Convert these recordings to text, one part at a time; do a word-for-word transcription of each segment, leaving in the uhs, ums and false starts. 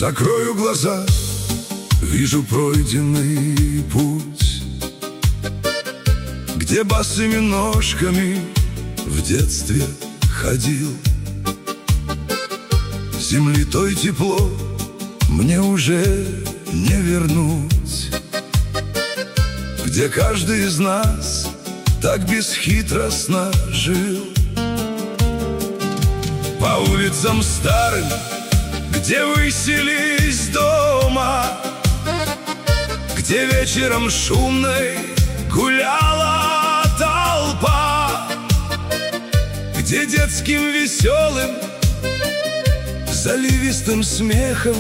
Закрою глаза, вижу пройденный путь, где босыми ножками в детстве ходил. Земли той тепло мне уже не вернуть, где каждый из нас так бесхитростно жил. По улицам старым, где выселись дома, где вечером шумной гуляла толпа, где детским веселым заливистым смехом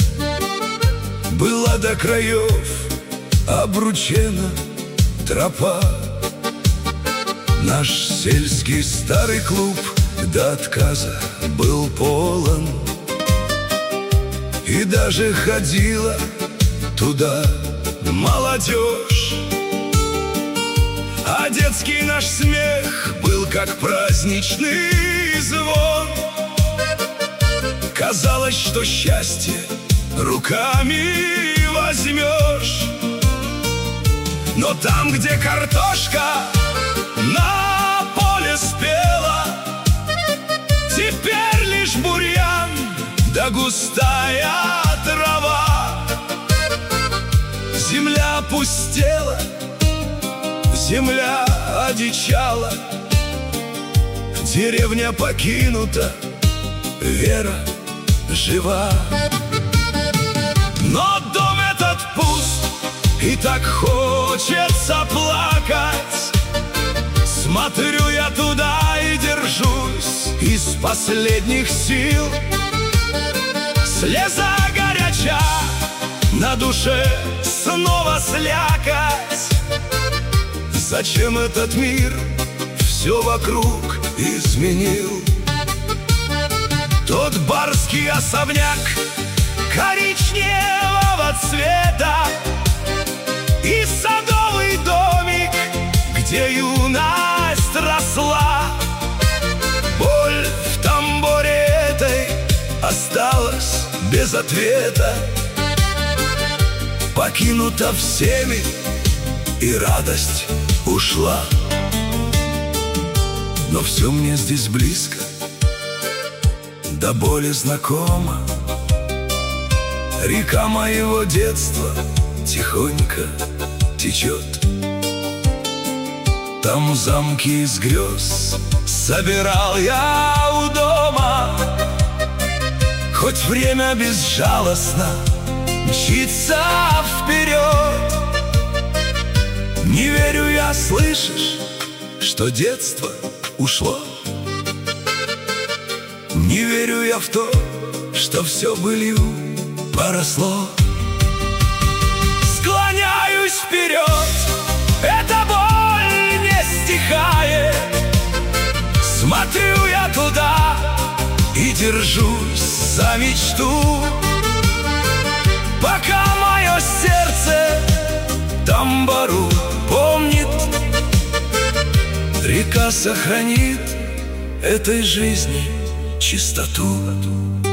была до краев обручена тропа. Наш сельский старый клуб до отказа был полон, и даже ходила туда молодежь. А детский наш смех был как праздничный звон. Казалось, что счастье руками возьмешь. Но там, где картошка на поле спела, теперь лишь бурьян да густая трава. Земля опустела, земля одичала, деревня покинута, вера жива. Но дом этот пуст, и так хочется плакать. Смотрю я туда и держусь из последних сил. Слеза горяча, на душе снова слякоть. Зачем этот мир все вокруг изменил? Тот барский особняк коричневого цвета и садовый домик, где юность росла. Боль в тамбуре этой осталась без ответа, покинута всеми, и радость ушла. Но все мне здесь близко, до боли знакома. Река моего детства тихонько течет. Там замки из грез собирал я у дома. Хоть время безжалостно мчится вперед, не верю я, слышишь, что детство ушло. Не верю я в то, что все былью поросло. Склоняюсь вперед, эта боль не стихает. Смотрю я туда и держусь за мечту, пока мое сердце тамбуру помнит. Река сохранит этой жизни чистоту.